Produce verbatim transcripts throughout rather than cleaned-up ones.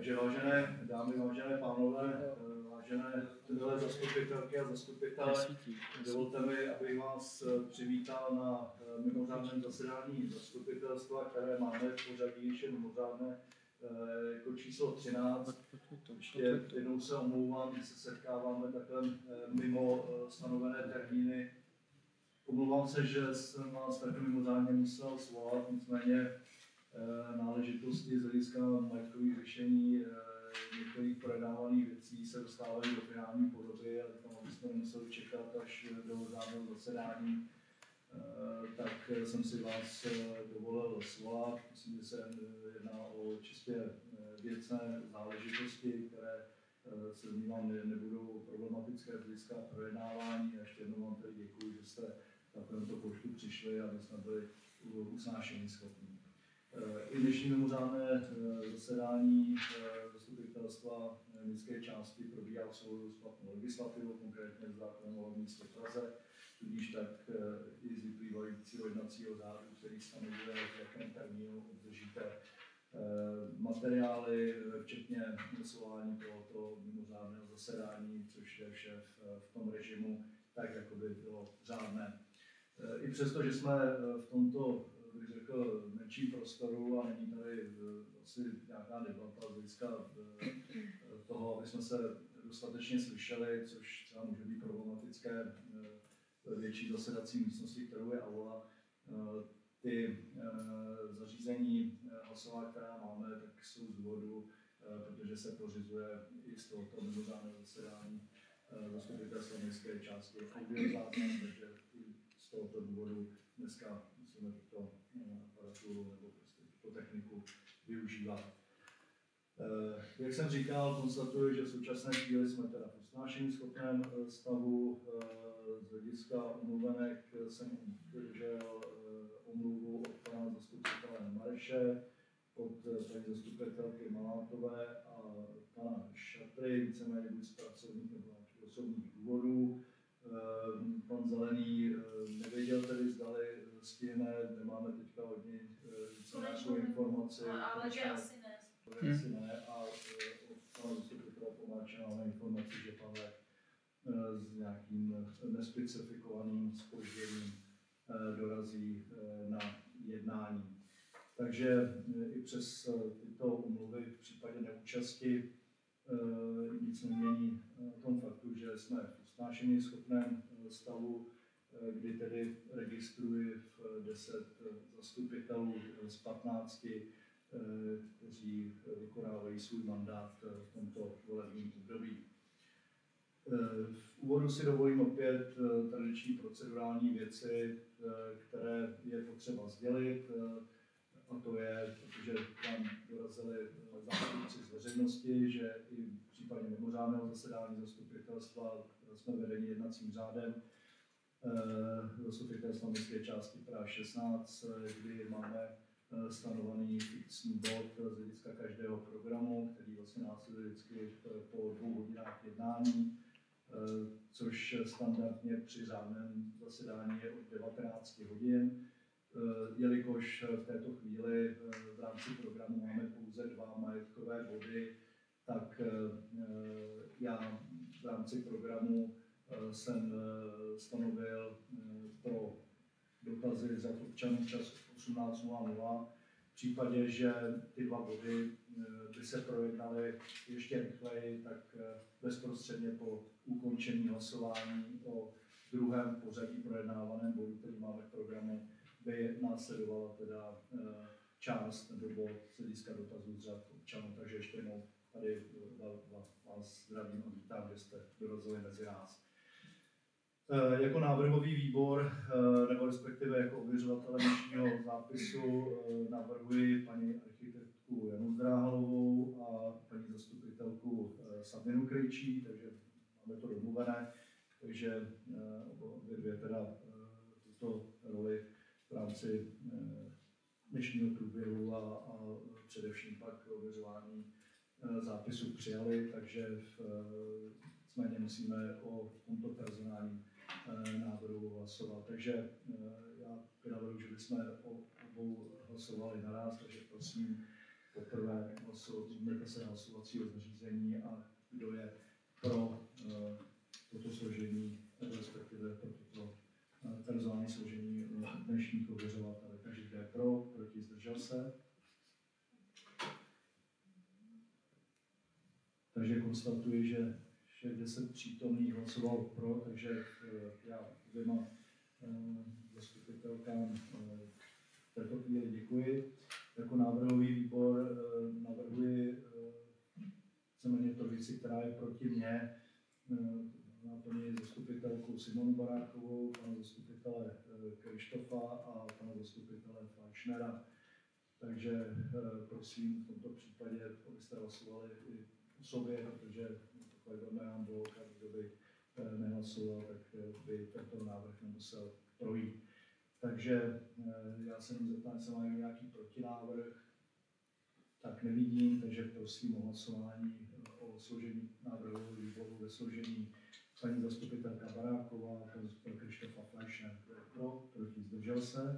Takže vážené dámy, vážené pánové, vážené milé zastupitelky a zastupitelé, dovolte mi, abych vás přivítal na mimořádném zasedání zastupitelstva, které máme v pořadí ještě mimořádné jako číslo třináct. Ještě jednou se omlouvám, že se setkáváme takhle mimo stanovené termíny. Omlouvám se, že jsem vás takhle mimořádně musel svolat, nicméně náležitosti z hlediska majetkových řešení některých projednávaných věcí se dostávají do finální podoby, ale tam, abyste nemuseli čekat až do řádného zasedání, tak jsem si vás dovolil svolat. Myslím, že se jedná o čistě věcné záležitosti, které se domnívám nebudou problematické z hlediska projednávání. A ještě jednou vám tedy děkuji, že jste na tomto počtu přišli a my jsme byli usnášení schopní. I dnešní mimořádné zasedání zastupitelstva městské části probíhá v souladu s platnou legislativou, konkrétně s zákonem o hlavním městě Praze, tudíž tak i z vyplývajícího jednacího řádu, který stanovuje, v jakém termínu obdržíte materiály, včetně svolání tohoto mimořádného zasedání, což je vše v tom režimu, tak jako by bylo řádné. I přesto, že jsme v tomto, bych řekl, menším prostoru a není tady asi nějaká debata z hlediska toho, aby jsme se dostatečně slyšeli, což třeba může být problematické ve větší zasedací místnosti, kterou je aula. Ty zařízení hlasová, která máme, tak jsou z důvodu, protože se pořizuje i z tohoto mimořádného zasedání zastupitelstva městské části audiozáznam, takže z tohoto důvodu dneska musíme tuto aparaturu nebo prostě tuto techniku využívat. Jak jsem říkal, konstatuji, že v současné chvíli jsme teda v usnášení schopném stavu. Z hlediska omluvenek jsem obdržel omluvu od pana zastupitele Mareše, od paní zastupitelky Malátové a pana Šatry, víceméně buď z pracovních nebo osobních důvodů. Pan Zelený nevěděl tedy, zdali stihne, nemáme teďka od něj nějakou informaci. Ale že asi ne. Asi ne a od pana zastupitele Pomáča máme informaci, že pan Lech s nějakým nespecifikovaným zpožděním dorazí na jednání. Takže i přes tyto omluvy v případě neúčasti nic nemění tom faktu, že jsme v usnášení schopném stavu, kdy tedy registruji v deset zastupitelů z patnácti, kteří vykonávají svůj mandát v tomto volebním období. V úvodu si dovolím opět tradiční procedurální věci, které je potřeba sdělit. A to je, protože tam dorazili zástupci z veřejnosti, že i v případě mimořádného zasedání zastupitelstva jsme vedeni jednacím řádem zastupitelstva městské části Praha šestnáct, kdy máme stanovený fixní bod z hlediska každého programu, který vlastně následuje vždycky po dvou hodinách jednání, což standardně při řádném zasedání je od devatenácti hodin. Jelikož v této chvíli v rámci programu máme pouze dva majetkové body, tak já v rámci programu jsem stanovil pro dotazy z občanů čas osmnáct nula nula. V případě, že ty dva body by se projednaly ještě rychleji, tak bezprostředně po ukončení hlasování o druhém pořadí projednávaném bodu, který máme v programu, by následovala teda část nebo bod z hlediska dotazů z řad občanů. Takže ještě jednou tady vás zdravím a vítám, že jste dorazili mezi nás. Jako návrhový výbor, nebo respektive jako ověřovatele dnešního zápisu, navrhuji paní architektku Janu Zdráhalovou a paní zastupitelku Sabinu Krejčí, takže máme to domluvené, takže obě dvě teda tuto roli v rámci dnešního průběhu a, a především pak ověřování zápisu přijali, takže v, nicméně musíme o tomto personálním návrhu hlasovat. Takže já navrhuji, že bychom o obou hlasovali naraz, takže prosím poprvé hlasovací se hlasovacího zařízení a kdo je pro toto složení, respektive pro toto personální složení dnešních ověřovatelů. Takže kdo je pro, proti, zdržel se. Takže konstatuji, že všech deset přítomných hlasovalo pro, takže já oběma zastupitelkám v této chvíli děkuji. Jako návrhový výbor navrhuji víceméně trojici, která je proti mně, naplní zastupitelku Simonu Barákovou, pana zastupitele Krištofa a pana zastupitele Fleischnera. Takže prosím v tomto případě, abyste hlasovali i o sobě, protože takové velmi blok a kdo by nehlasoval, tak by tento návrh nemusel projít. Takže já se jenom zeptám, jestli mají nějaký protinávrh. Tak nevidím, takže prosím o hlasování o složení návrhu výboru ve složení paní zastupitelka Baráková a pan zastupitel Krištofa Fleischner. Kdo je pro, proti, zdržel se.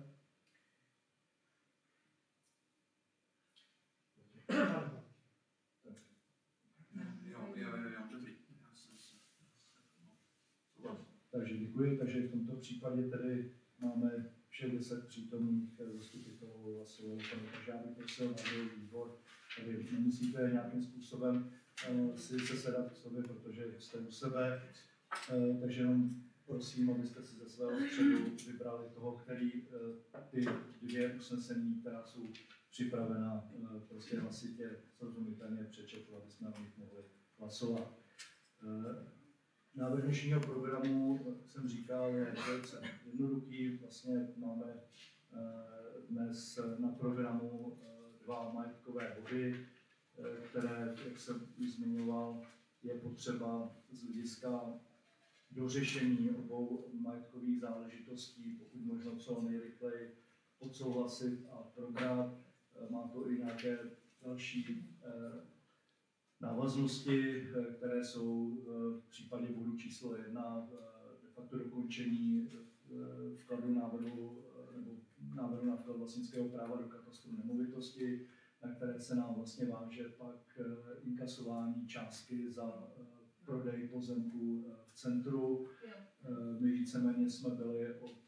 Takže děkuji, takže v tomto případě tedy máme všech deset přítomných zastupitelů hlasovalo, takže já bych prosil návrhový výbor, tady nemusíte nějakým způsobem uh, si se sedat k sobě, protože jste u sebe, uh, takže jenom prosím, abyste si ze svého středu vybrali toho, který uh, ty dvě usnesení, která jsou připravena, uh, prostě hlasitě srozumitelně přečetl, aby jsme o nich mohli hlasovat. Uh, Návrh dnešního programu, jak jsem říkal, je velice jednoduchý. Vlastně máme dnes na programu dva majetkové body, které, jak jsem už zmiňoval, je potřeba z hlediska dořešení obou majetkových záležitostí, pokud možno co nejrychleji odsouhlasit a probrat. Má to i nějaké další návaznosti, které jsou v případě bodu číslo jedna de facto dokončení vkladu návrhu nebo návrhu na vklad vlastnického práva do katastru nemovitosti, na které se nám vlastně váže pak inkasování částky za prodej pozemků v centru. My víceméně jsme byli od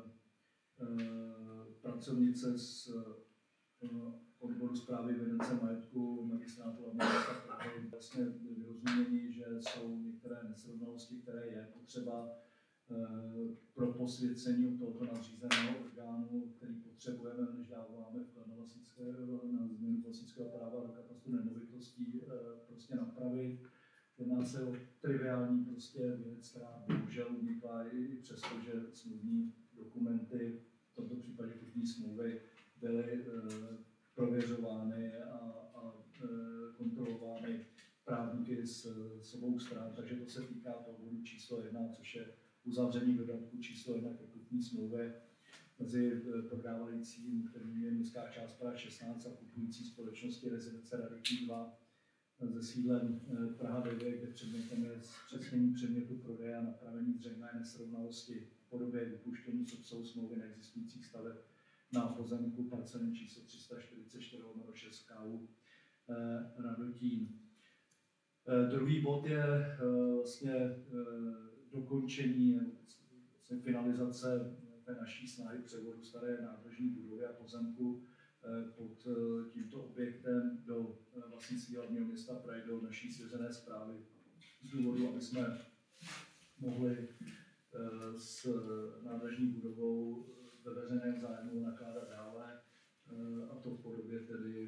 pracovnice z odboru správy evidence majetku magistrátu hlavního města Prahy vlastně vyrozumění, že jsou některé nesrovnalosti, které je potřeba pro posvěcení od tohoto nadřízeného orgánu, který potřebujeme, než dáváme vklad na, na změnu vlastnického práva do katastru nemovitostí, prostě napravit. Jedná se o triviální prostě věc, která bohužel unikla i přesto, že smluvní dokumenty, v tomto případě kupní smlouvy, byly prověřovány a, a kontrolovány právníky s, s obou stran, takže to se týká toho bodu číslo jedna, což je uzavření dodatku číslo jedna ke kupní smlouvě mezi prodávajícím, kterým je městská část Praha šestnáct a kupující společnosti Rezidence Radotí dva ze sídlem Praha devět, kde předmětem je zpřesnění předmětu prodeje a napravení zřejmé nesrovnalosti v podobě vypuštění z obsahu smlouvy neexistujících staveb na pozemku parcelní číslo tři sta čtyřicet čtyři lomeno šest K U eh, Radotín. Eh, druhý bod je eh, vlastně eh, dokončení, vlastně finalizace té naší snahy převodu staré nádražní budovy a pozemku eh, pod eh, tímto objektem do eh, vlastnictví hlavního města Prahy, do naší svěřené správy. Z důvodu, aby jsme mohli eh, s nádražní budovou ve veřejném zájmu nakládat dále, a to v podobě tedy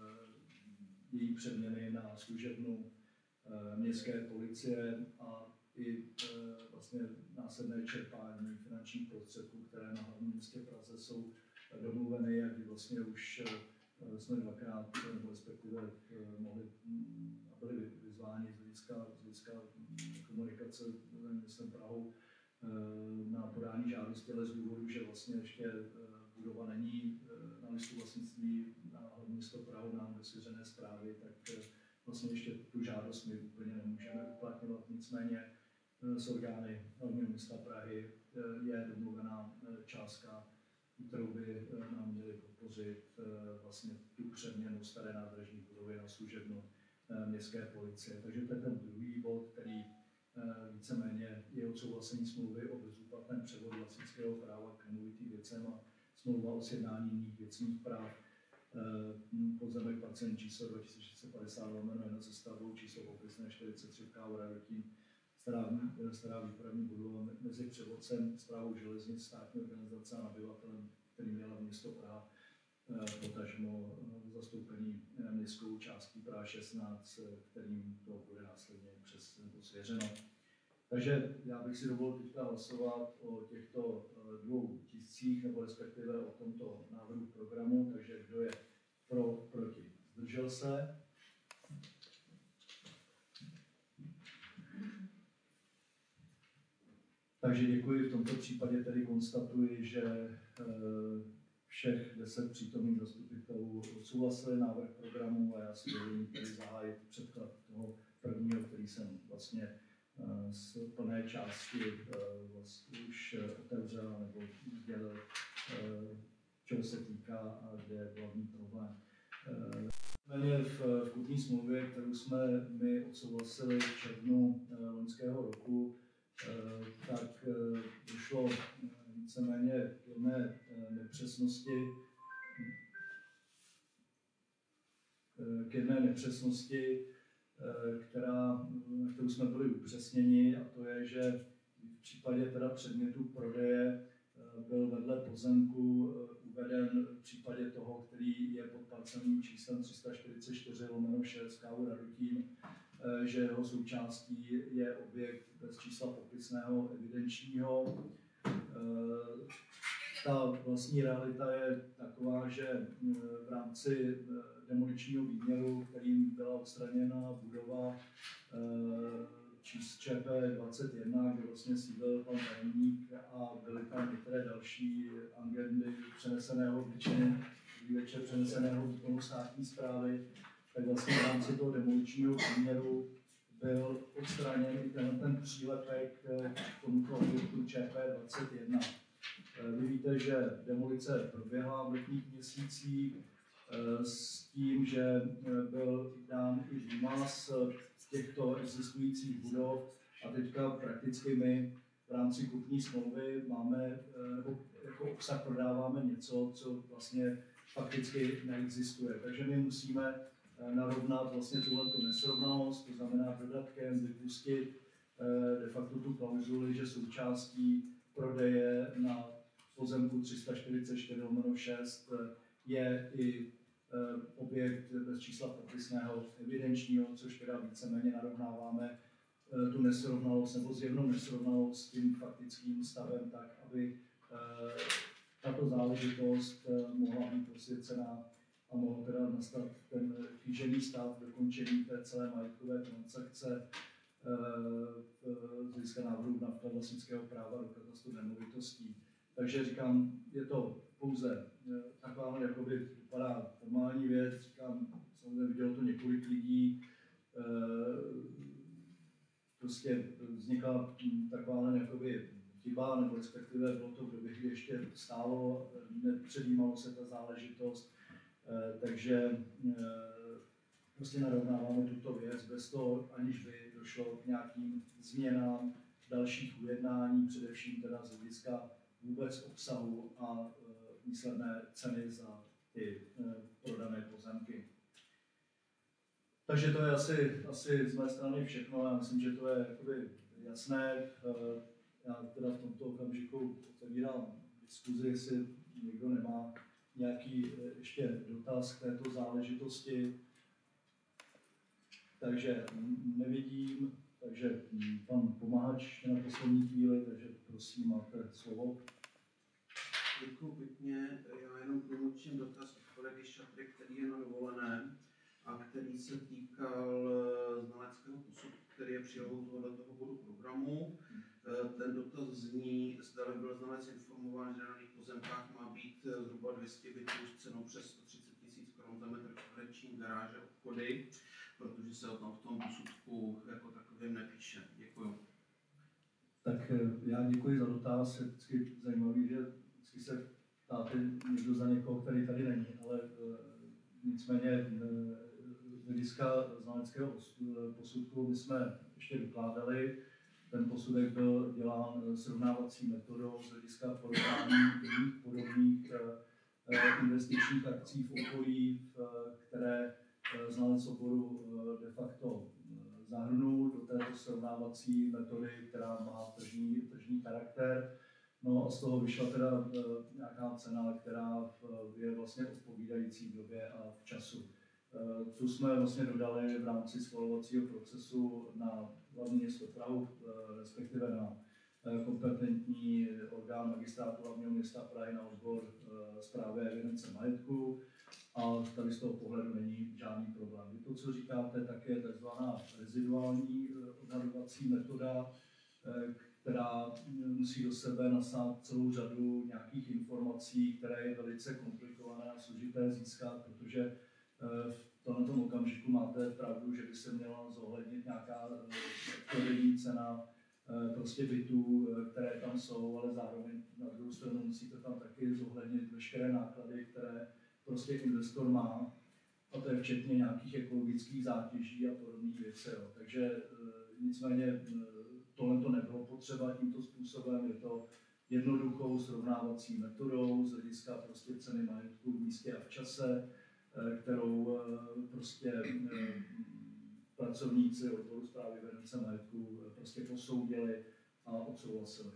její přeměny na služebnu městské policie a i vlastně následné čerpání finančních prostředků, které na hlavním městě Praze jsou domluveny, jak vlastně už jsme dvakrát, nebo respektive mohli a byli vyzváni z hlediska, z hlediska komunikace s městem Prahou na podání žádosti, ale z důvodu, že vlastně ještě budova není na listu vlastnictví na hlavní město Prahu, nám do svěřené správy, tak vlastně ještě tu žádost my úplně nemůžeme uplatňovat. Nicméně s orgány hlavního města Prahy je domluvená částka kterou by nám měli podpořit vlastně tu přeměnu staré nádražní budovy na služebnu městské policie. Takže to je ten druhý bod, který víceméně je odsouhlasení smlouvy o bezúplatném převodu vlastnického práva k nemovitým věcem a smlouva o sjednání jiných věcných práv. Pozemek parcelní číslo dva tisíce šest set padesát lomeno jedna se stavbou číslo popisné čtyřicet tři v Kávu Radotín, stará, stará výpravní budova mezi převodcem, správou železnic, státní organizace a nabyvatelem, který měla město Praha, potažmo zastoupení městskou částí Praha šestnáct, kterým to bude následně přes svěřeno. Takže já bych si dovolil teďka hlasovat o těchto dvou tiscích, nebo respektive o tomto návrhu programu. Takže kdo je pro, proti, zdržel se? Takže děkuji. V tomto případě tedy konstatuji, že všech deset přítomných zastupitelů odsouhlasili návrh programu a já si dovolím tedy zahájit překlad toho prvního, který jsem vlastně z plné části vlastně už otevřel nebo sdělil, čeho se týká a kde je hlavní problém. V, v kupní smlouvě, kterou jsme my odsouhlasili v červnu loňského roku, tak došlo víceméně k jedné nepřesnosti, k jedné nepřesnosti, která, na kterou jsme byli upřesněni, a to je, že v případě teda předmětu prodeje byl vedle pozemku uveden v případě toho, který je pod parcelním číslem tři sta čtyřicet čtyři lomeno šest Kávu Radotín, že jeho součástí je objekt bez čísla popisného evidenčního. Ta vlastní realita je taková, že v rámci demoličního výměru, kterým byla odstraněna budova Č P dvacet jedna, kde vlastně sídlil pan tajemník a byly tam některé další agendy přeneseného výkonu, večer přeneseného výkonu státní správy, tak vlastně v rámci toho demoličního výměru byl odstraněn i ten, ten přílepek k tomuto objektu Č P dvacet jedna. Vy víte, že demolice proběhla v letních měsících s tím, že byl dán i výmaz z těchto existujících budov a teďka prakticky my v rámci kupní smlouvy máme, nebo jako obsah prodáváme něco, co vlastně fakticky neexistuje. Takže my musíme narovnat vlastně tuhletu nesrovnalost, to znamená dodatkem vypustit de facto tu klauzuli, že součástí prodeje na pozemku tři sta čtyřicet čtyři lomeno šest je i objekt bez čísla popisného evidenčního, což teda víceméně narovnáváme tu nesrovnalost nebo zjevnou nesrovnalost s tím faktickým stavem tak, aby tato záležitost mohla být posvěcená a mohl teda nastat ten kýžený stav dokončení té celé majetkové transakce z hlediska návrhu na vklad vlastnického práva do katastru nemovitostí. Takže říkám, je to pouze taková, jakoby vypadá formální věc, říkám, samozřejmě vidělo to několik lidí, prostě vznikla taková jakoby chyba, nebo respektive bylo to v době, kdy ještě stálo, nepředjímalo se ta záležitost, takže prostě narovnáváme tuto věc bez toho, aniž by došlo k nějakým změnám dalších ujednání, především teda z hlediska vůbec obsahu a výsledné ceny za ty prodané pozemky. Takže to je asi, asi z mé strany všechno. Já myslím, že to je jakoby jasné. Já teda v tomto okamžiku otevírám diskuzi, jestli někdo nemá nějaký ještě dotaz k této záležitosti. Takže nevidím, takže pan Pomáhač na poslední chvíli, takže prosím, máte slovo. Děkuji pěkně. Já jenom tlumočím dotaz od kolegy Šatry, který je na dovolené a který se týkal znaleckého posudku, který je přílohou tohoto bodu programu. Ten dotaz zní, zda byl znalec informován, že na daných pozemkách má být zhruba dvě stě bytů s cenou přes sto třicet tisíc korun za metr čtvereční, garáže, obchody, protože se o tom v tom posudku jako takovým nepíše. Děkuji. Tak já děkuji za dotaz. Je vždycky zajímavý, že vždycky se dáte někdo za někoho, který tady není, ale nicméně z hlediska znaleckého posudku my jsme ještě dokládali, ten posudek byl dělán srovnávací metodou z hlediska porovnání jiných podobných investičních akcí v okolí, které znalec oboru de facto zahrnul do této srovnávací metody, která má tržní, tržní charakter. No a z toho vyšla teda nějaká cena, která je vlastně odpovídající v době a v času. Tu jsme vlastně dodali v rámci schvalovacího procesu na hlavní město Prahu, respektive na kompetentní orgán magistrátu hlavního města Prahy na odbor správy a evidence majetku. A tady z toho pohledu není žádný problém. Vy to, co říkáte, tak je takzvaná reziduální odhadovací metoda, která musí do sebe nasát celou řadu nějakých informací, které je velice komplikované a složité získat, protože v tomto okamžiku máte pravdu, že by se měla zohlednit nějaká prodejní cena prostě bytů, které tam jsou, ale zároveň na druhou stranu musíte tam taky zohlednit veškeré náklady, které prostě investor má, a to je včetně nějakých ekologických zátěží a podobných věcí. Jo. Takže e, nicméně tohle to nebylo potřeba tímto způsobem, je to jednoduchou srovnávací metodou z hlediska prostě ceny majetku v místě a v čase, e, kterou e, prostě e, pracovníci odboru správy evidence majetku e, prostě posoudili a odsouhlasili.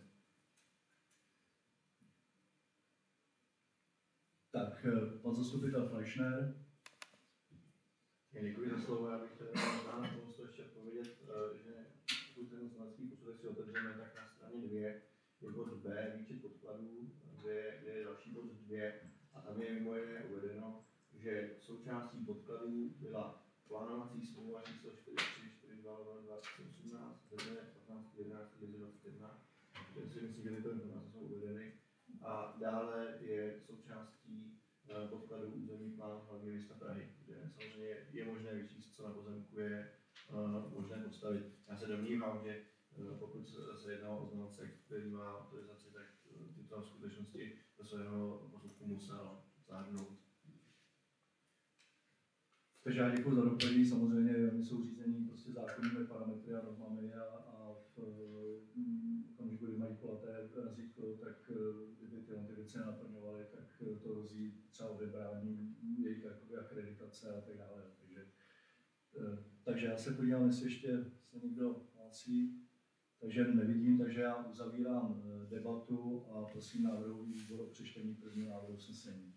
Tak, pan zastupitel Fleischner. Děkuji za slovo. Já bych chtěl na to ještě odpovědět, že pokud ten znalecký posudek si otevřeme, tak na straně dvě je bod B, výčet podkladů, kde je další bod dvě a tam je mimo jiné uvedeno, že součástí podkladů byla plánovací smlouva číslo čtyři tři čtyři dva dva tisíce osmnáct, ze dne patnáctého jedenáctého dvacet jedna, takže si myslím, že tyto informace jsou uvedeny. A dále je součástí podkladů územní plán hlavního města Prahy, kde samozřejmě je možné vyčíst, co na pozemku je uh, možné postavit. Já se domnívám, že uh, pokud se jedná o znalce, který má autorizaci, tak uh, ty to v skutečnosti do svého posudku musel zahrnout. Takže já děkuji za doplnění. Samozřejmě oni jsou řízení prostě zákonnými parametry a normami a, a v okamžiku, kdy mají kulaté razítko, tak kdyby tyhle ty věci naplňovaly, tak to hrozí třeba odebrání jejich akreditace a tak dále. Takže, takže já se podívám, jestli ještě se někdo hlásí. Takže nevidím, takže já uzavírám debatu a prosím návrhový výbor o přečtení prvního návrhu usnesení.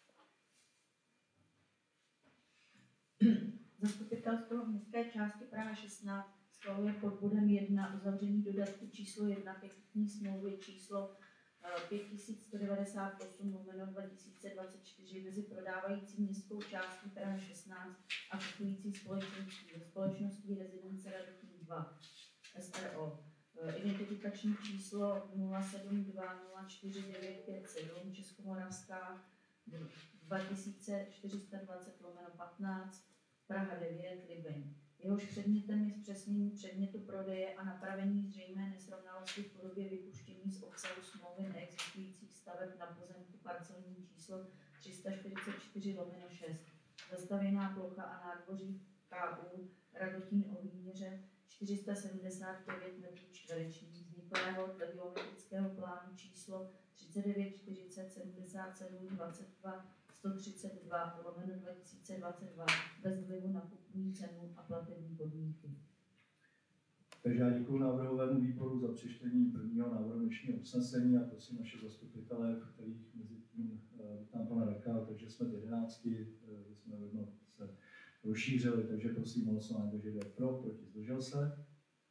Zastupitelstvo městské části Praha šestnáct schvaluje pod bodem jedna uzavření dodatku číslo jedna pětní smlouvy číslo pět tisíc sto devadesát osm lomeno dva tisíce dvacet čtyři mezi prodávající městskou částí Praha šestnáct a kupující společností ve společnosti Rezidence Radotín dva S R O. Identifikační číslo nula sedm dva nula čtyři devět pět sedm Českomoravská dva tisíce čtyři sta dvacet lomeno patnáct Praha devět Libeň. Jehož předmětem je zpřesnění předmětu prodeje a napravení zřejmé nesrovnalosti v podobě vypuštění z obsahu smlouvy neexistujících staveb na pozemku parcelní číslo tři sta čtyřicet čtyři lomeno šest. Zastavěná plocha a nádvoří K U Radotín o výměře čtyři sta sedmdesát devět metrů čtverečních vzniklého dle geometrického plánu číslo třicet devět čtyřicet sedmdesát sedm dvacet dva sto třicet dva lomeno dva tisíce dvacet dva bez vlivu na kupní cenu a platební podmínky. Takže já děkuji návrhovému výboru za přečtení prvního návrhu dnešního usnesení a prosím naše zastupitele, kterých mezi tím vítám pana Raka, takže jsme v jedenácti, jsme jedno se rozšířili, takže prosím o hlasování, takže jde pro, proti, zdržel se.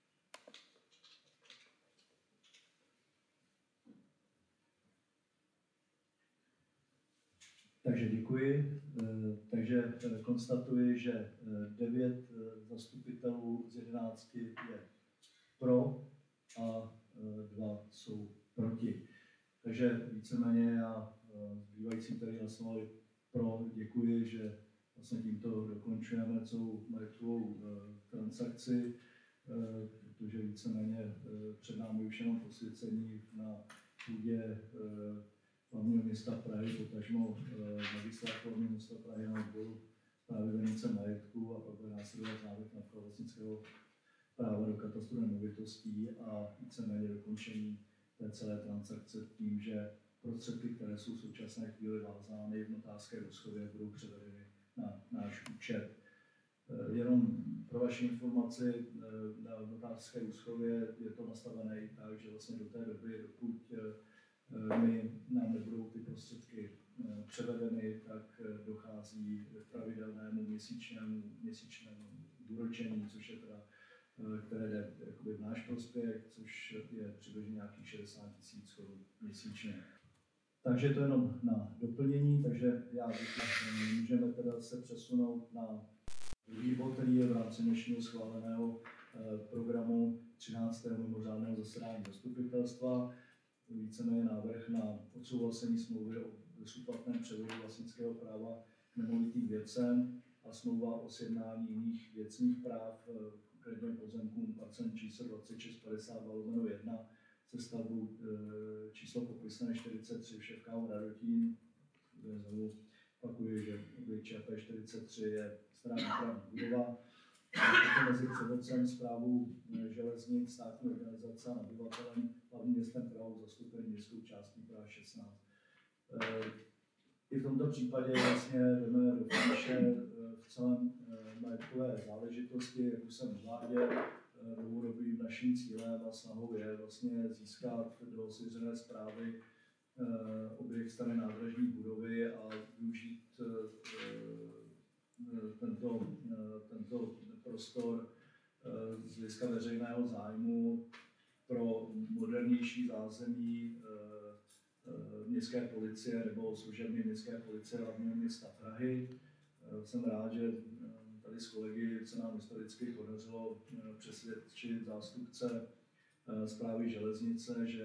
Takže děkuji. Takže konstatuji, že devět zastupitelů z jedenácti je pro a dva jsou proti. Takže víceméně já zbývající, kteří hlasovali pro, děkuji, že vlastně tímto dokončujeme celou majetkovou transakci, protože víceméně před námi už jenom posvěcení na půdě hlavního města Prahy, potažmo magistrátu hlavního města Prahy na odboru právě evidence majetku a pak bude následovat návrh na vlastnického práva do katastru nemovitostí a víceméně dokončení té celé transakce tím, že prostředky, které jsou v současné chvíli vázány v notářské úschově, budou převedeny na náš účet. Jenom pro vaši informaci, na notářské úschově je to nastavené i tak, že vlastně do té doby, dokud my, nám nebudou ty prostředky převedeny, tak dochází k pravidelnému měsíčnému, měsíčnému úročení, což je teda, které jde jakoby v náš prospěch, což je přibližně nějakých šedesát tisíc korun měsíčně. Takže to jenom na doplnění, takže já můžeme teda se přesunout na druhý bod, který je v rámci dnešního schváleného programu třináctého mimořádného zasedání zastupitelstva. Víceméně návrh na odsouhlasení smlouvy o bezúplatném převodu vlastnického práva k nemovitým věcem a smlouva o sjednání jiných věcných práv, konkrétně pozemkům parcelní číslo dvacet šest padesát dva lomeno jedna se stavbou e, číslo popisné čtyřicet tři v Ševkávu Radotín. Znovu opakuju, že objekt ČP čtyřicet tři je stará dopravní budova. Mezi převodcem správu železnic, státní organizace a nabyvatelem hlavním městem Prahou zastupení městskou částí Praha šestnáct. I v tomto případě vlastně jdeme do finiše v celém majetkové záležitosti, jak už jsem uváděl, dlouhodobým naším cílem a snahou je vlastně získat do svěřené správy objekt staré nádražní budovy a využít tento, tento prostor z hlediska veřejného zájmu pro modernější zázemí městské policie nebo služebny městské policie hlavního města Prahy. Jsem rád, že tady s kolegy se nám historicky podařilo přesvědčit zástupce správy železnice, že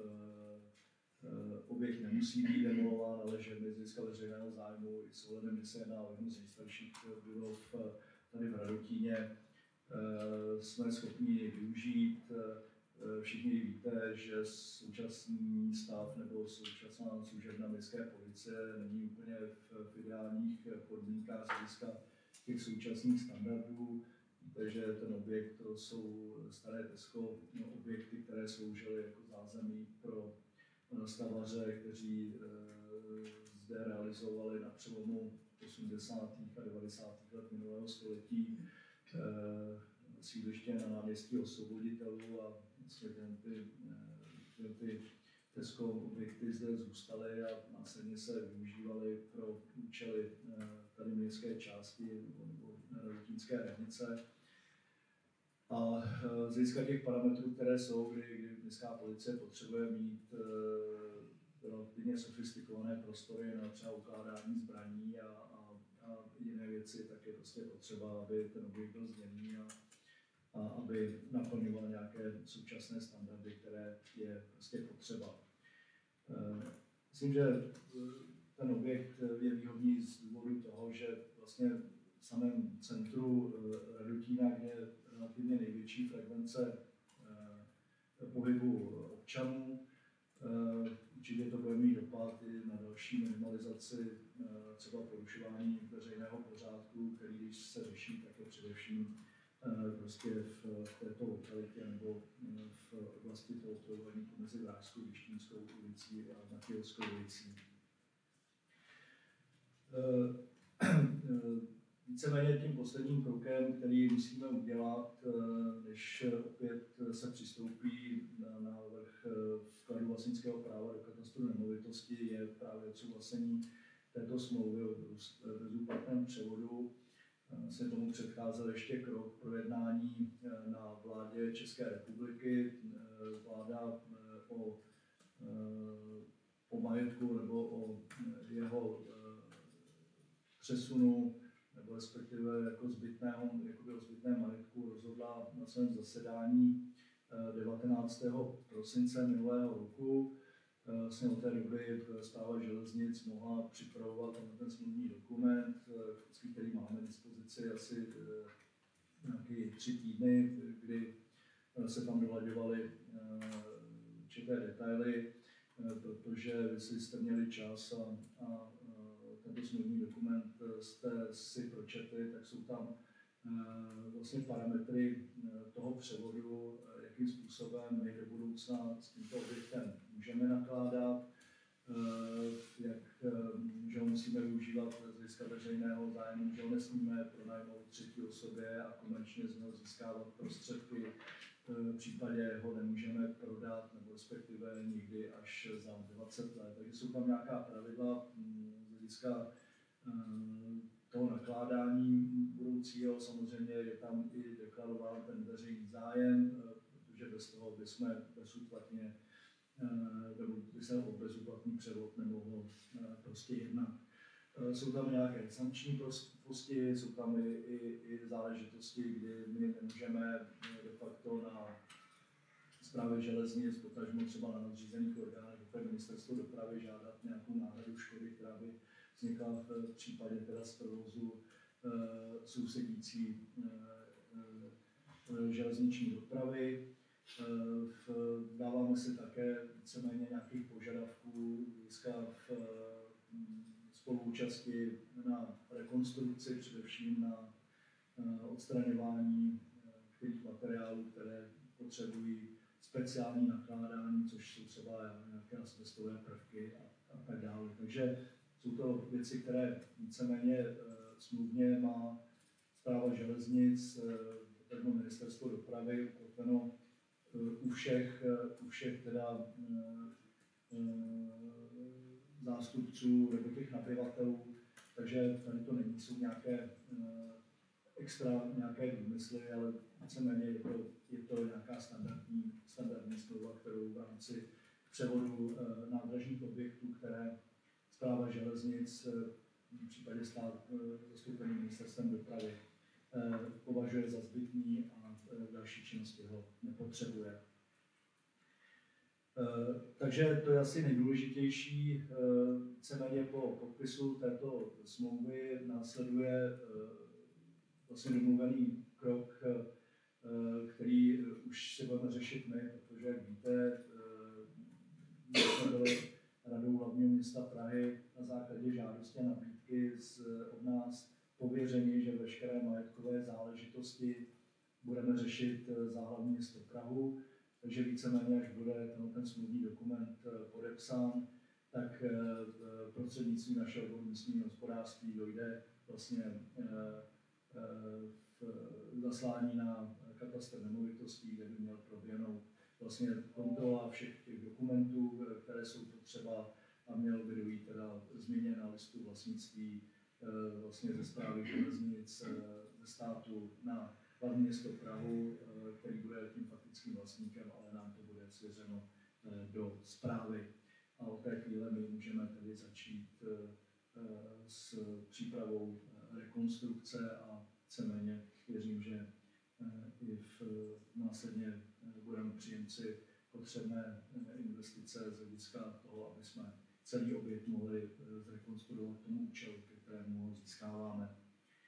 objekt nemusí být demolován, ale že my z hlediska veřejného zájmu i s ohledem, že se jedná o jednu z nejstarších budov tady v Radotíně, jsme schopni využít. Všichni víte, že současný stav nebo současná služebna městské policie není úplně v, v ideálních podmínkách z hlediska těch současných standardů. Víte, že ten objekt to jsou staré Tesco no, objekty, které sloužily jako zázemí pro stavaře, kteří e, zde realizovali na přelomu osmdesátých a devadesátých let minulého století e, sídliště na náměstí Osvoboditelů a vlastně ty, ty, ty Tesco objekty zde zůstaly a následně se využívaly pro účely tady městské části nebo radotínské radnice. A z hlediska těch parametrů, které jsou, kdy, kdy městská policie potřebuje mít relativně sofistikované prostory na třeba ukládání zbraní a, a, a jiné věci, tak je prostě potřeba, aby ten objekt byl změný a, a aby naplňoval nějaké současné standardy, které je prostě potřeba. Myslím, že ten objekt je výhodný z důvodu toho, že vlastně v samém centru Radotína, kde je relativně největší frekvence pohybu občanů, určitě to bude mít dopad i na další minimalizaci třeba porušování veřejného pořádku, který když se řeší, tak je především prostě v, v této lokalitě nebo v oblasti toho trojúhelníku mezi Vrážskou, Vyštínskou ulicí a Matějovskou ulicí. Víceméně tím posledním krokem, který musíme udělat, než opět se přistoupí na návrh vkladu vlastnického práva do katastru nemovitosti, je právě odsouhlasení této smlouvy o bezúplatném převodu. Se tomu předcházel ještě krok projednání na vládě České republiky. Vláda o, o majetku nebo o jeho přesunu nebo respektive jako zbytného, jakoby o zbytném majetku rozhodla na svém zasedání devatenáctého prosince minulého roku. Vlastně od té doby Správa železnic mohla připravovat ten smluvní dokument, který máme k dispozici asi nějaké tři týdny, kdy se tam dolaďovaly určité detaily. protože vy jste měli čas a, a tento smluvní dokument jste si pročetli, tak jsou tam vlastně parametry toho převodu, jakým způsobem my do budoucna s tímto objektem můžeme nakládat, jak že ho musíme využívat z hlediska veřejného zájmu, že ho nesmíme pronajmout třetí osobě a komerčně z něho získávat prostředky. V případě ho nemůžeme prodat, nebo respektive nikdy až za dvacet let. Takže jsou tam nějaká pravidla z hlediska toho nakládání budoucího. Samozřejmě je tam i deklarován ten veřejný zájem, protože bez toho bychom bezúplatně, nebo by se o bezúplatný převod nemohlo prostě jednat. Jsou tam nějaké sankční postihy, jsou tam i, i, i záležitosti, kdy my nemůžeme de facto na správě železnic, potažmo třeba na nadřízených orgánech, jako ministerstvo dopravy, žádat nějakou náhradu škody, která by vznikla v případě teda z provozu e, sousedící e, e, železniční dopravy. E, v, dáváme si také víceméně nějakých požadavků v spoluúčasti na rekonstrukci, především na odstraňování některých materiálů, které potřebují speciální nakládání, což jsou třeba nějaké asbestové prvky a, a tak dále. Takže jsou to věci, které víceméně smluvně má Správa železnic, jedno ministerstvo dopravy ukotveno u všech, u všech teda zástupců nebo těch nabyvatelů, takže tady to není, jsou nějaké extra nějaké výmysly, ale víceméně je to, je to nějaká standardní, standardní smlouva, kterou v rámci převodu nádražních objektů, které Správa železnic, v případě stát zastoupený ministerstvem dopravy, považuje za zbytný a další činnosti ho nepotřebuje. Takže to je asi nejdůležitější. Víceméně po podpisu této smlouvy následuje vlastně domluvený krok, který už si budeme řešit my, protože, jak víte, my jsme byli radou hlavního města Prahy na základě žádosti a nabídky z, od nás pověření, že veškeré majetkové záležitosti budeme řešit za hlavní město Prahu. Takže víceméně, až bude ten, ten smluvní dokument podepsán, tak prostřednictvím našeho odboru místního hospodářství dojde vlastně v zaslání na katastr nemovitostí, kde by měl proběhnout vlastně kontrola všech těch dokumentů, které jsou potřeba, a měl by dojít teda změně na listu vlastnictví vlastně ze Správy železnic, ze státu na hlavní město Prahu, který bude tím faktickým vlastníkem, ale nám to bude svěřeno do správy. A od té chvíle my můžeme tedy začít s přípravou rekonstrukce a víceméně věřím, že i v následně budeme příjemci potřebné investice z hlediska toho, aby jsme celý objekt mohli zrekonstruovat tomu účelu, ke kterému ho získáváme.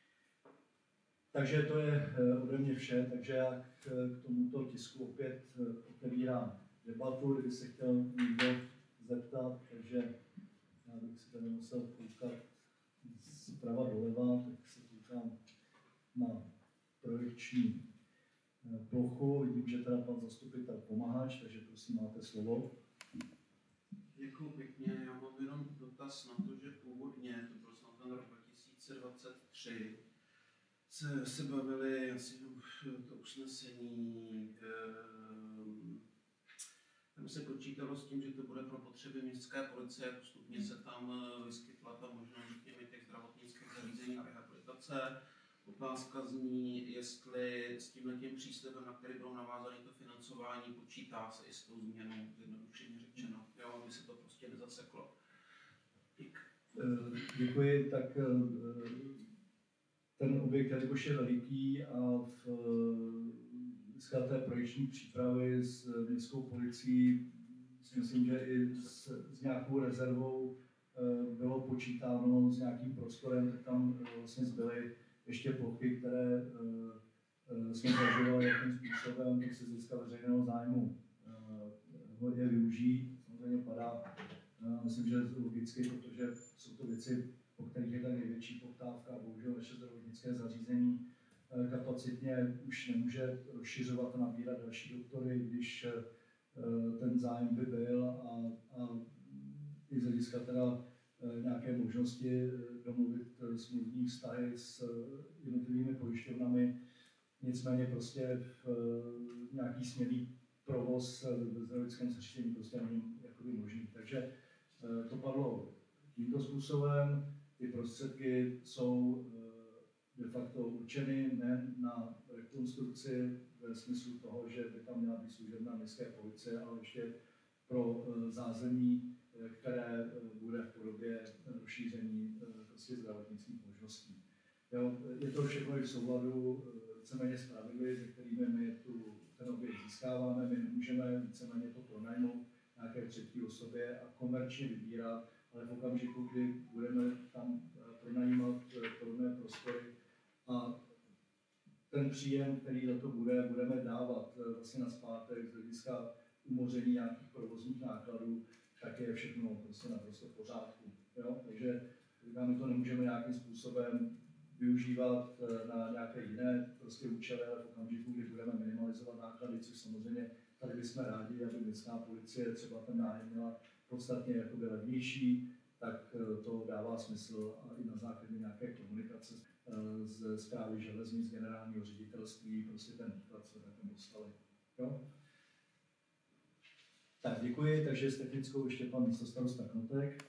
Takže to je ode mě vše, takže já k tomuto tisku opět otevírám debatu, kdyby se chtěl někdo zeptat, takže já bych si tady musel koukat zprava doleva, tak se koukám na projekční plochu. Vidím, že teda pan zastupitel Pomahač, takže prosím, máte slovo. Děkuji pěkně, já mám jenom dotaz na to, že původně, to byl snad ten rok dva tisíce dvacet tři, se, se bavili asi to usnesení, tam se počítalo s tím, že to bude pro potřeby městské policie, postupně se tam vyskytla ta možnost těch zdravotnických zařízení a rehabilitace. Otázka zní, jestli s tímhletím příslibem, na který bylo navázané to financování, počítá se i s tou změnou, zjednodušeně řečeno, jo, aby se to prostě nezaseklo. Dík. Děkuji, tak ten objekt jelikož je veliký a v z té projekční přípravy s městskou policií si myslím, že i s, s nějakou rezervou bylo počítáno s nějakým prostorem, tak tam vlastně zbyly ještě plochy, které jsme zvažovali, jakým způsobem to se získá veřejného zájmu je využít. Samozřejmě úplně padá. Myslím, že logicky, protože jsou to věci, po kterých je ta největší poptávka. Bohužel naše zdravotnické zařízení kapacitně už nemůže rozšiřovat a nabírat další doktory, když ten zájem by byl a, a i z hlediska teda nějaké možnosti domluvit smluvní vztahy s jednotlivými pojišťovnami. Nicméně prostě v nějaký směrný provoz ve zdravotnickém zařízení prostě není jakoby možný. Takže to padlo tímto způsobem. Ty prostředky jsou de facto určeny ne na rekonstrukci ve smyslu toho, že by tam měla být služebna městské policie, ale ještě pro zázemí, které bude v podobě rozšíření prostě zdravotnických možností. Jo, je to všechno i v souladu víceméně s pravidly, se kterými my tu, ten objekt získáváme. My nemůžeme víceméně to pronajmout nějaké třetí osobě a komerčně vybírat, ale v okamžiku, kdy budeme tam pronajímat podobné prostory a ten příjem, který za to bude, budeme dávat vlastně na zpátek z hlediska umoření nějakých provozních nákladů, tak je všechno prostě naprosto v pořádku. Jo? Takže říkáme, to nemůžeme nějakým způsobem využívat na nějaké jiné prostě účely, ale v okamžiku, kdy budeme minimalizovat náklady, což samozřejmě tady bychom rádi, aby městská policie třeba ten nájem měla podstatně jakoby levnější, tak to dává smysl a i na základě nějaké komunikace z správy železnic, generálního ředitelství, prostě ten výklad jsme takhle dostali. Jo? Tak děkuji, takže s technickou ještě pan místostarosta Knotek.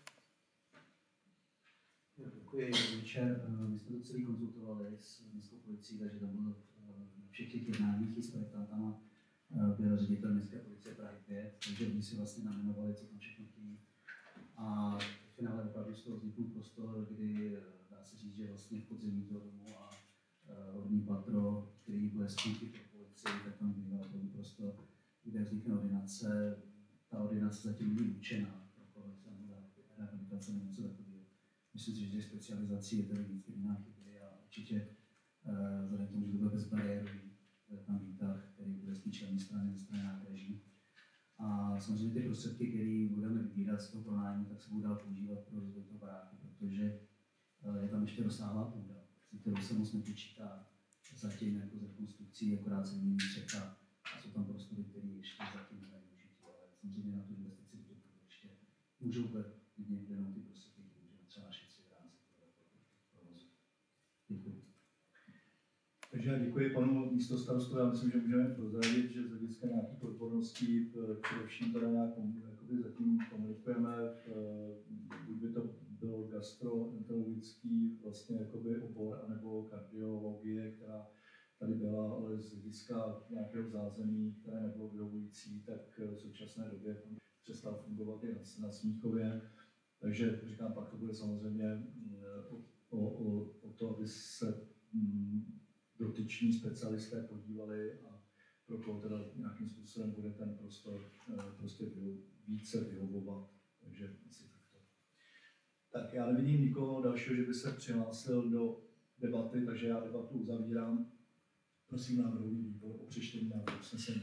Děkuji, večer. My jsme to celý konzultovali s městskou policií, takže tam bylo v všech těch jednáních i s projektantama byl ředitel městské policie Prahy pět, takže oni si vlastně namenovali, co tam všechno chtějí. A v finále opravdu z toho vzniknul prostor, kdy dá se říct, že vlastně v podzemí toho domu a horní patro, který bude spíky pro policii, tak tam bývá opravdu prostor, kde vznikne ordinace. Ta ordinace zatím není určená, jako rehabilitace nebo něco takového. Myslím si, že těch specializací je tady víc, který nám chybí a určitě vzhledem k tomu, že to bude bezbariérový, bude tam výtah, který bude z té čelní strany, ze strany nádraží. A samozřejmě ty prostředky, které budeme vybírat z toho pronájmu, tak se budou dál používat pro rozvoj toho baráku, protože je tam ještě rozsáhlá půda, kterou se moc nepočítá zatím jako z rekonstrukcí, akorát se mění střecha a jsou tam prostory, které ještě zatím nedají využít. Ale samozřejmě na tu investici do toho ještě můžou klidně plynout ty prostředky, které můžeme třeba našetřit v rámci provozu. Děkuji. Takže já děkuji panu místostarostovi. Já myslím, že můžeme prozradit, že z hlediska nějakých odborností především teda nějak jakoby zatím komunikujeme, buď by to byl gastroenterologický vlastně jakoby obor, anebo kardiologie, která tady byla, ale z hlediska nějakého zázemí, které nebylo vyhovující, tak v současné době přestal fungovat i na, na Smíchově. Takže říkám, pak to bude samozřejmě o, o, o to, aby se dotyční specialisté podívali a pro koho teda nějakým způsobem bude ten prostor prostě více vyhovovat. Takže asi takto. Tak já nevidím nikoho dalšího, že by se přihlásil do debaty, takže já debatu uzavírám. Prosím návrhový výbor o přečtení návrhu usnesení.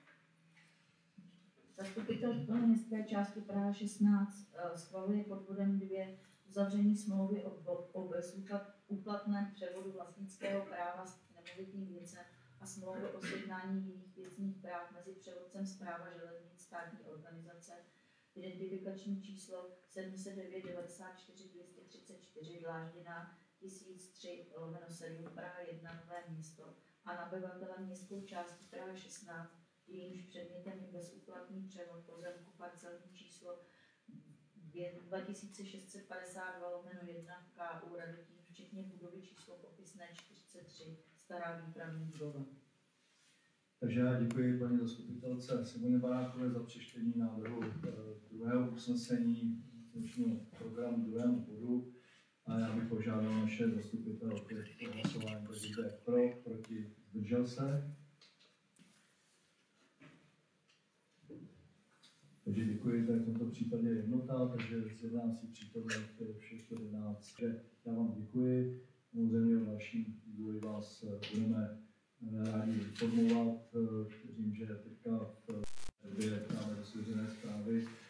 Zastupitelstvo městské části Praha šestnáct schvaluje pod bodem dvě uzavření smlouvy o bezúplatném převodu vlastnického práva s nemovitým věcem a smlouvy o sjednání jiných věcných práv mezi převodcem Správa železnic státní organizace identifikační číslo sedm set devět devadesát čtyři dvě stě třicet čtyři Dlážděná tisíc tři lomeno sedm Praha jedna Nové Město a nabyvatelem městskou části Praha šestnáct, jejímž předmětem je bezúplatný převod pozemku parcelní číslo dva tisíce šest set padesát dva lomeno jedna K U Radotín, včetně budovy číslo popisné čtyřicet tři, stará výpravní budova. Takže já děkuji paní zastupitelce Simoně Barákové za přečtení návrhu druhého usnesení dnešního programu druhému bodu. A já bych požádal naše zastupitelky o hlasování, kdo je pro, proti, zdržel se. Takže děkuji, to je v tomto případě jednota, takže z jedenácti přítomných všech jedenáct. Já vám děkuji. Samozřejmě o dalším vývoji vás budeme rádi informovat. Věřím, že teďka v době máme rozsvěřené zprávy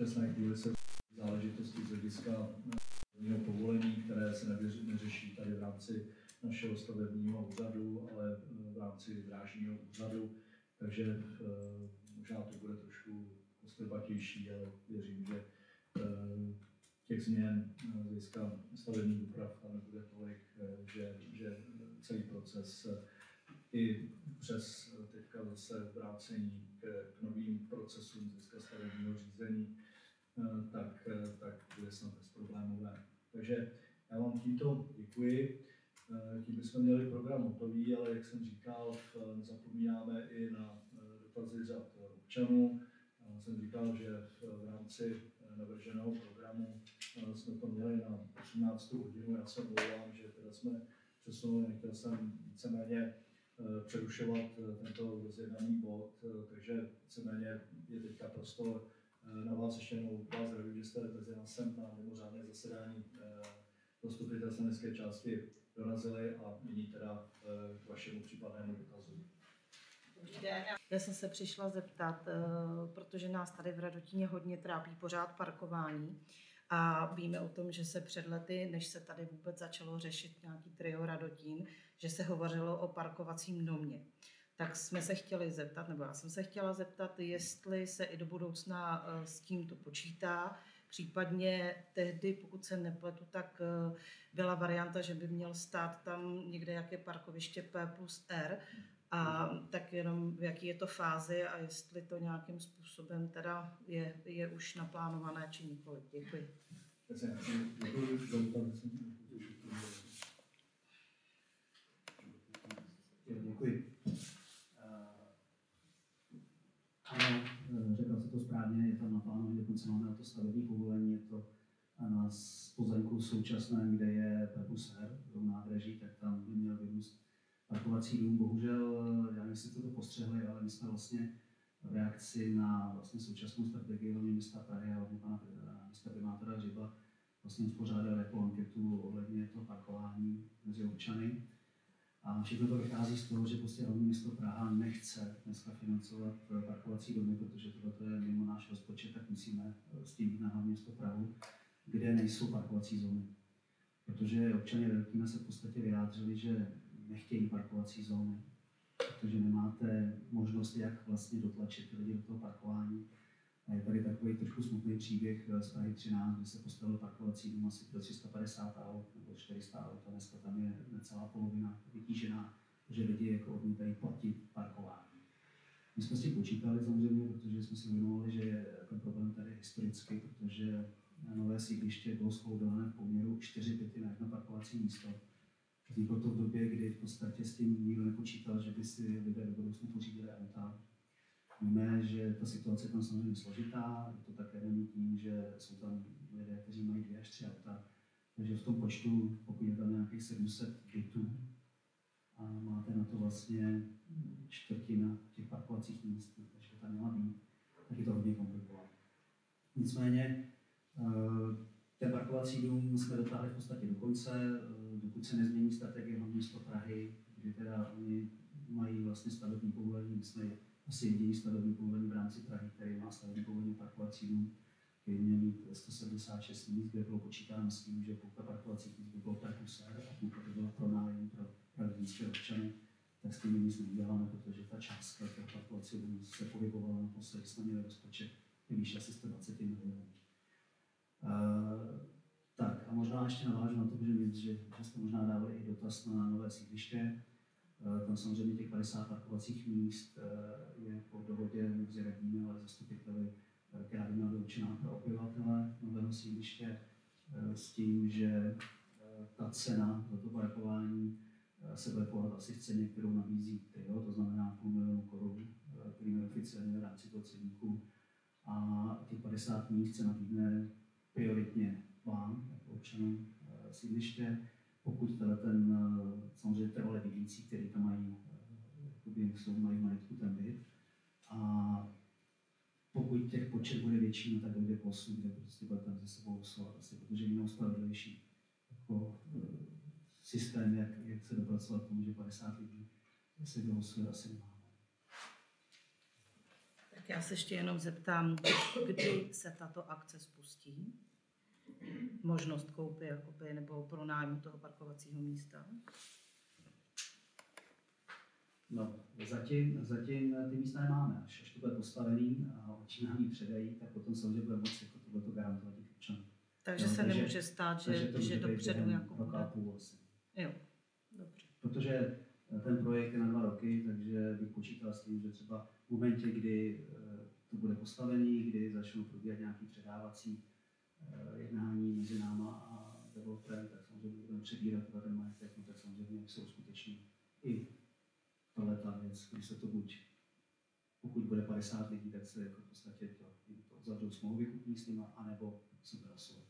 přesné chvíli se záležitosti z hlediska povolení, které se neřeší tady v rámci našeho stavebního úřadu, ale v rámci drážního úřadu. Takže možná to bude trošku kostrbatější, ale věřím, že těch změn z hlediska stavebních úprav tam nebude tolik, že, že celý proces i přes teďka zase vrácení k, k novým procesům z hlediska stavebního řízení, tak, tak bude snad bezproblémové. Takže já vám tímto děkuji. Tím bychom měli program hotový, ale jak jsem říkal, zapomínáme i na dotazy řad občanů. Já jsem říkal, že v rámci navrženého programu jsme to měli na osmnáctou hodinu. Já se omlouvám, že teda jsme přesunuli, nechtěl jsem víceméně přerušovat tento rozjednaný bod, takže víceméně je teďka prostor na vás. Ještě jednou vás zdravím, že jste mezi nás sem na mimořádné zasedání zastupitelské městské části dorazili a nyní teda k vašemu případnému dotazu. Já jsem se přišla zeptat, protože nás tady v Radotíně hodně trápí pořád parkování a víme o tom, že se před lety, než se tady vůbec začalo řešit nějaký trio Radotín, že se hovořilo o parkovacím domě. Tak jsme se chtěli zeptat, nebo já jsem se chtěla zeptat, jestli se i do budoucna s tímto počítá. Případně tehdy, pokud se nepletu, tak byla varianta, že by měl stát tam někde jaké parkoviště P plus R. A tak jenom v jaký je to fázi a jestli to nějakým způsobem teda je, je už naplánované či nikoliv. Děkuji. Děkuji. Ano, řekl jste to správně, je tam naplánované, dokonce máme na to stavební povolení, je to na pozemku současném, kde je P plus R, v nádraží, tak tam by měl vyrůst parkovací dům. Bohužel, já nevím, jestli jste to postřehli, ale my jsme vlastně v reakci na vlastně současnou strategii hlavně města Prahy a hlavně pana města primátora Hřiba vlastně uspořádali jako anketu ohledně toho parkování mezi občany. A všechno to vychází z toho, že prostě hlavní město Praha nechce dneska financovat parkovací domy, protože tohle je mimo náš rozpočet, tak musíme s tím jít na hlavní město Prahu, kde nejsou parkovací zóny. Protože občané Radotína se v podstatě vyjádřili, že nechtějí parkovací zóny, protože nemáte možnost, jak vlastně dotlačit ty lidi do toho parkování. A je tady takový trošku smutný příběh z Prahy třináct, kde se postavil parkovací dům asi pro tři sta padesát aut nebo čtyři sta aut a dneska tam je necelá polovina vytížená, protože lidi jako odmítají platit parkování. My jsme s tím počítali samozřejmě, protože jsme si uvědomovali, že je ten problém tady historicky, protože nové sídliště bylo schoudané v poměru čtyři pěti na jedno parkovací místo. Vzniklo to v době, kdy v podstatě s tím nikdo nepočítal, že by si lidé do budoucna pořídili auta. Víme, že ta situace je tam samozřejmě složitá, je to také daný tím, že jsou tam lidé, kteří mají dvě až tři auta. Takže v tom počtu, pokud je tam nějakých sedm set bytů a máte na to vlastně čtvrtina těch parkovacích míst, takže tam měla být, tak je to hodně komplikované. Nicméně ten parkovací dům jsme dotáhli v podstatě do konce, dokud se nezmění strategie hlavního města Prahy, kdy teda oni mají vlastně stavební povolení, my jsme asi jediný stavební povolení v rámci Prahy, který má stavební povolení parkovací dům, který měl mít sto sedmdesát šest míst, kde bylo počítáno s tím, že půlka parkovacích míst by bylo P plus R a půlka by byla pro nájem pro pravidelské občany, tak s tím nic neuděláme, protože ta částka toho parkovacího domu se pohybovala naposledy, jsme měli rozpočet výš asi sto dvacet milionů. Uh, tak a možná ještě navážu na to, že, že, že jste možná dávali i dotaz na nové sídliště. Uh, tam samozřejmě těch padesát parkovacích míst uh, je po dohodě mezi radními, ale zastupiteli, uh, která by měla být určená pro obyvatele nového sídliště uh, s tím, že uh, ta cena za to parkování uh, se bude pohovat asi v ceně, kterou nabízí Trio, to znamená půl milionu korun, uh, který je oficiálně v rámci toho ceníku. A těch padesát míst se nabídne prioritně vám, jako občanům e, sídliště, pokud teda ten, e, samozřejmě trvale bydlící, který tam mají, e, jsou, mají v majetku ten byt. A pokud těch počet bude větší, no tak dojde k losu, kde prostě bude tam ze sebou losovat asi, protože jinou spravedlivější jako, e, systém, jak, jak se dopracovat k tomu, že padesát lidí se vylosuje, asi nemáme. já se ještě jenom zeptám, kdy se tato akce spustí? Možnost koupy jakoby, nebo pronájmu toho parkovacího místa? No, zatím, zatím ty místa nemáme. Až, až to bude postavený a oči nám ji předají, tak potom samozřejmě bude moci jako tohleto garantovat těch občanů. Takže no, se takže, nemůže stát, že, to že dopředu jako roka a bude. půl asi. Jo, dobře. Protože ten projekt je na dva roky, takže bych počítal s tím, že třeba v momentě, kdy to bude postavený, kdy začnou probíhat nějaký předávací jednání mezi náma a developerem, tak samozřejmě budeme přebírat ten majetek, no tak samozřejmě se uskuteční i tahle ta věc, když se to buď, pokud bude padesát lidí, tak se jako v podstatě to, to uzavřou smlouvy kupní s nima, anebo se hlasovat.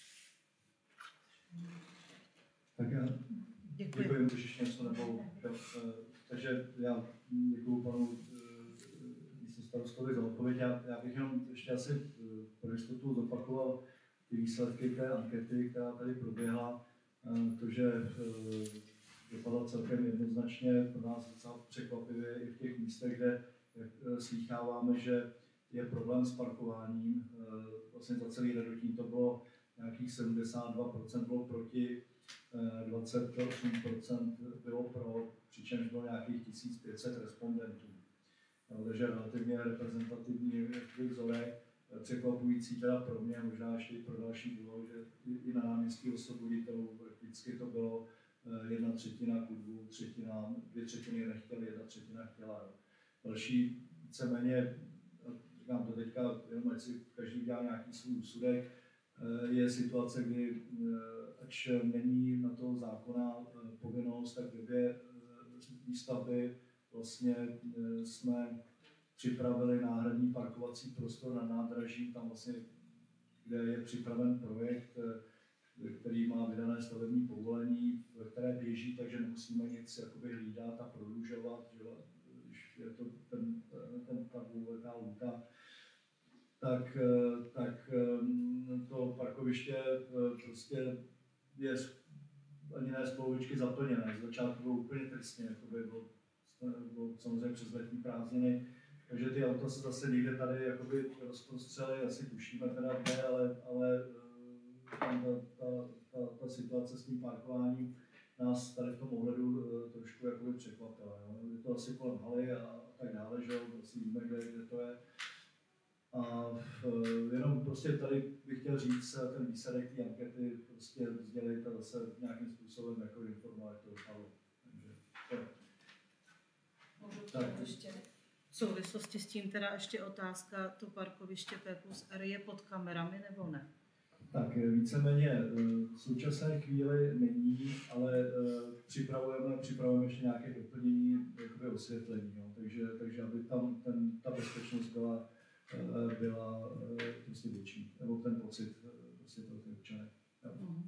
Tak já děkuji. Děkuji, můžeš ještě něco nebo... Takže já děkuji panu místostarostovi za odpověď. Já, já bych jenom ještě asi pro jistotu zopakoval ty výsledky té ankety, která tady proběhla, protože dopadla celkem jednoznačně pro nás docela překvapivě i v těch místech, kde slýcháváme, že je problém s parkováním. Vlastně za celý Radotín to bylo nějakých sedmdesát dva procent bylo proti, dvacet osm procent bylo pro, přičemž bylo nějakých tisíc pět set respondentů. No, takže relativně reprezentativní vzorek, překvapující teda pro mě, možná ještě i pro další bylo, že i na náměstí osvoboditelů vždycky to bylo jedna třetina ku dvou třetinám, dvě třetiny nechtěli, jedna třetina chtěla. Další víceméně, říkám to teďka, jenom ať si každý dělá nějaký svůj úsudek, je situace, kdy ač není na to zákona povinnost, tak v době výstavby vlastně jsme připravili náhradní parkovací prostor na nádraží, tam vlastně, kde je připraven projekt, který má vydané stavební povolení, které běží, takže nemusíme nic jakoby hlídat a prodlužovat, že když je to ten, ten, ta dvouletá lhůta. Tak, tak to parkoviště prostě je ani ne z polovičky zaplněné. Z začátku bylo úplně tristně, jakoby bylo, bylo samozřejmě přes letní prázdniny, takže ty auta se zase někde tady jakoby rozprostřely, asi tušíme teda kde, ale, ale tam ta, ta, ta, ta situace s tím parkováním nás tady v tom ohledu trošku jakoby překvapila. Jo. Je to asi kolem haly a, a tak dále, že asi víme, kde, kde to je. A jenom prostě tady bych chtěl říct ten výsledek té ankety, prostě sdělit a zase nějakým způsobem jako informovat to dopadlo. Takže to tak. V souvislosti s tím teda ještě otázka, to parkoviště P plus R je pod kamerami nebo ne? Tak víceméně v současné chvíli není, ale připravujeme, připravujeme ještě nějaké doplnění, jakoby osvětlení, jo. Takže, takže aby tam ten, ta bezpečnost byla byla prostě větší, nebo ten pocit prostě pro ty občany. Mm.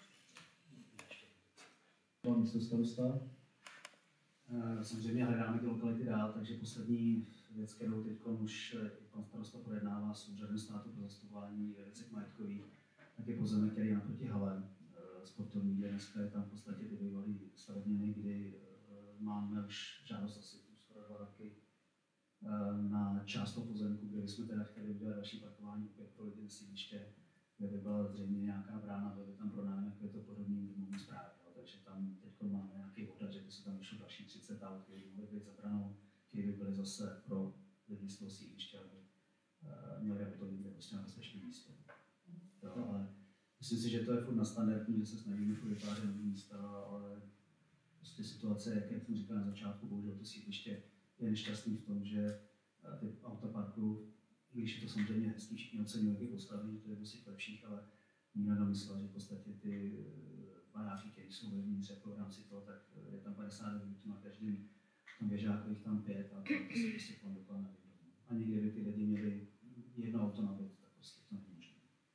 Pan místostarosta? Samozřejmě hledáme ty lokality dál, takže poslední věc, kterou teď už pan starosta projednává s úřadem státu pro zastupování věcek majetkových, tak je pozemek, který je naproti hale sportovní, kde dneska je tam v podstatě ty bývalý stavebněny, kdy máme už žádost asi skoro dva roky na část toho pozemku, kde jsme teda chtěli udělat další parkování opět pro lidi na sídliště, kde by byla zřejmě nějaká brána, kde by tam pronájem, jako je to podobný domovní správě. Takže tam teď máme nějaký odhad, že by se tam vyšlo další třicet aut, které by mohly být za branou, které by byly zase pro lidi z toho sídliště, aby uh, měli auto někde prostě na bezpečném místě. Jo, ale myslím si, že to je furt na standardní, že se snažíme furt vytvářet nový místa, ale prostě situace, jak, jak jsem říkal na začátku, bohužel to sídliště je nešťastný v tom, že ty auta parkují, i když je to samozřejmě hezký, všichni oceňují, jak je postavený, to je dost lepších, ale nikdo nemyslel, že v podstatě ty baráky, které jsou vevnitř jako v rámci toho, tak je tam padesát lidí, na každém tom běžáku jich tam pět a to, to se prostě kolem dokola nevyjde. A někdy by ty lidi měli jedno auto na byt, tak prostě to není možné.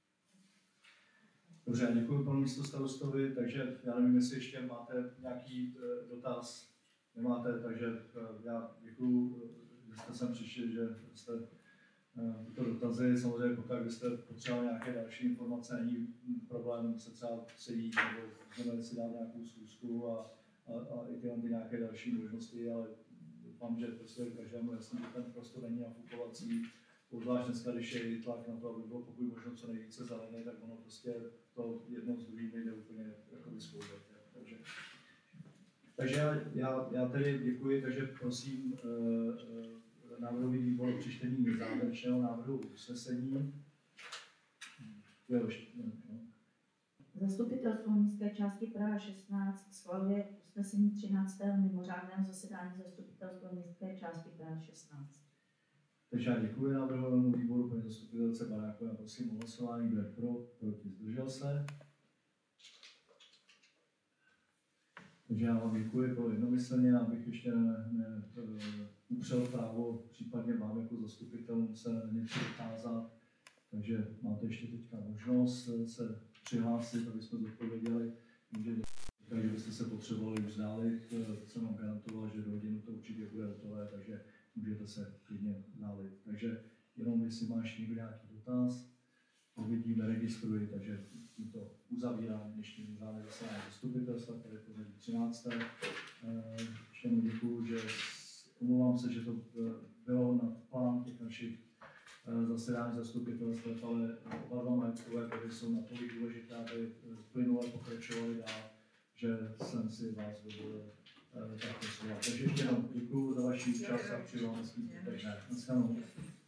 Dobře, děkuji panu místostarostovi, takže já nevím, jestli ještě máte nějaký dotaz. Nemáte, takže já děkuji, že jste sem přišli, že jste tyto dotazy. Samozřejmě pokud byste potřebovali nějaké další informace, není problém se třeba sejít, nebo můžeme si dát nějakou schůzku a, a, a i tyhle nějaké další možnosti, ale doufám, že prostě každému jasný, že ten prostor není nafukovací. Obzvlášť dneska, když je tlak na to, aby bylo pokud možno co nejvíce zelené, tak ono prostě to jedno z druhým nejde úplně jako vyskloubit. Takže, takže já, já tedy děkuji, takže prosím uh, návrhový výbor o přečtení závěrečného návrhu usnesení. Jo, no. Zastupitelstvo městské části Praha šestnáct schvaluje usnesení třináctého mimořádného zasedání zastupitelstva městské části Praha šestnáct. Takže já děkuji návrhovému výboru, paní zastupitelce Barákové, a prosím o hlasování, kdo je pro, proti, zdržel se. Takže já vám děkuji, bylo jednomyslně, abych ještě ne, ne, upřel právo, případně vám jako zastupitelům se něco dotázat. Takže máte ještě teďka možnost se přihlásit, aby jsme zodpověděli. Takže byste se potřebovali vzdálit, to jsem vám garantoval, že do hodinu to určitě bude hotové, takže můžete se klidně vzdálit. Takže jenom jestli máš někdo nějaký dotaz, uvidím, neregistruji, takže tímto uzavírám dnešní mimořádné zasedání zastupitelstva, které je třinácté Všem děkuju, že omlouvám se, že to bylo na plán těch našich zasedání zastupitelstva, ale oba dva majetkové body jsou natolik důležité, aby plynule pokračovaly dál, že jsem si vás dovolil takto slova. Takže ještě jednou děkuju za vaši účast a přeji vám hezký zbytek dne.